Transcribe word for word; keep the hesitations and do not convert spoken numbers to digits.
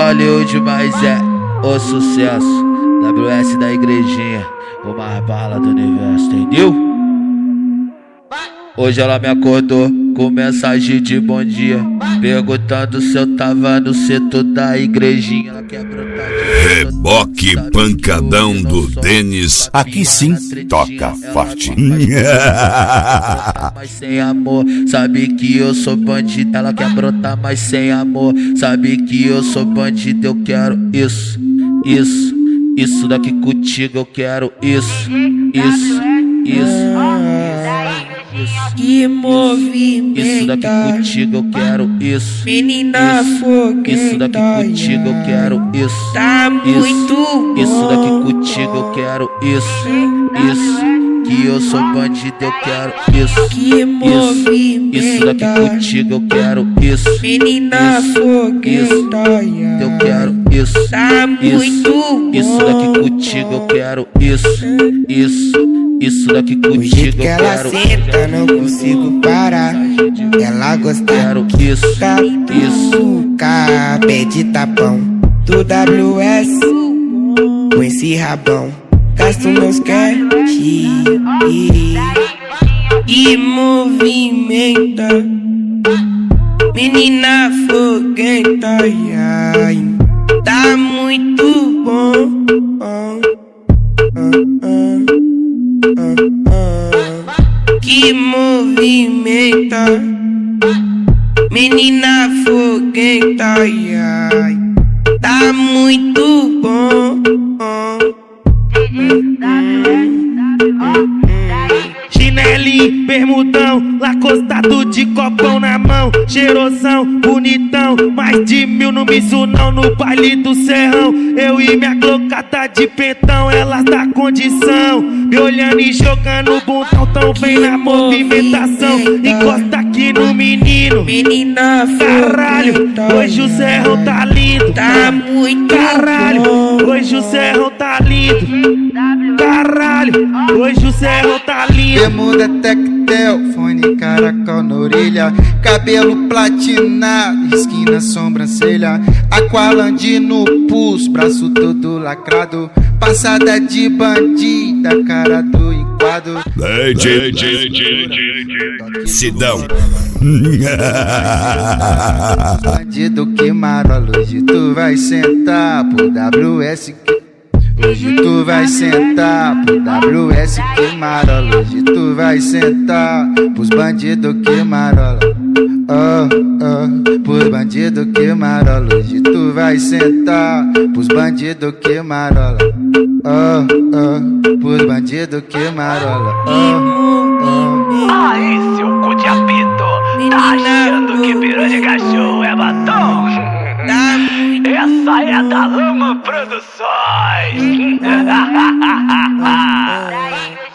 Valeu demais, é o sucesso. W S da igrejinha, o mais bala do universo, entendeu? Hoje ela me acordou com mensagem de bom dia, perguntando se eu tava no setor da igrejinha. Ela quer brotar de Reboque pancadão do Denis. Aqui sim toca forte. Mas sem amor, sabe que eu sou bandido. Ela quer brotar, mas sem amor, sabe que eu sou bandido. Eu quero isso, isso, isso daqui contigo. Eu quero isso, isso, isso. Que movimento. Isso daqui contigo, eu quero isso. Menina fogueta. Isso daqui contigo, eu quero isso. Tá muito bom. Isso daqui contigo, eu quero isso. Isso. Que eu sou bandido, eu quero isso. Que movimento. Isso daqui contigo, eu quero isso. Menina fogueta. Eu quero isso. Tá muito bom. Isso daqui contigo, eu quero isso. Isso. Isso daqui O jeito contigo, que eu ela quero. senta, não consigo parar. Ela gosta Quero isso. Isso. Tatuca, pé de tapão do W S. Com esse rabão gasto meus cash e movimenta. Menina fogueta, ai, tá muito bom. Que movimenta. Menina fogueta, ai, tá muito bom. Chineli, bermudão, lacostado de copão na mão, cheirosão, bonitão, mais de mil no Mizunão, no baile do Serrão. Eu e minha glocada de pentão, elas dá condição, me olhando e jogando bundão, tão bem na movimentação. Encosta aqui no menino, menina caralho, hoje o Serrão tá lindo, tá muito caralho, bom. hoje o Serrão tá lindo, caralho, hoje o Serrão tá lindo. Bermuda tectel, fone caracol na orelha, cabelo platinado, esquina na sobrancelha, aqualande no pulso, braço todo lacrado, passada de bandida, cara do enquadro. Lady Sidão. Bandido que marola, hoje tu vai sentar pro W S. Hoje tu vai sentar pro W S que marola. Hoje tu vai sentar pros bandidos que marola. Oh, oh, pros bandidos que marola. Hoje tu vai sentar pros bandidos que marola. Oh, oh, pros bandidos que marola. Oh, oh. Aí, seu cu de apito, tá achando que pirou de cachorro é batom? Essa é da Lama Produções.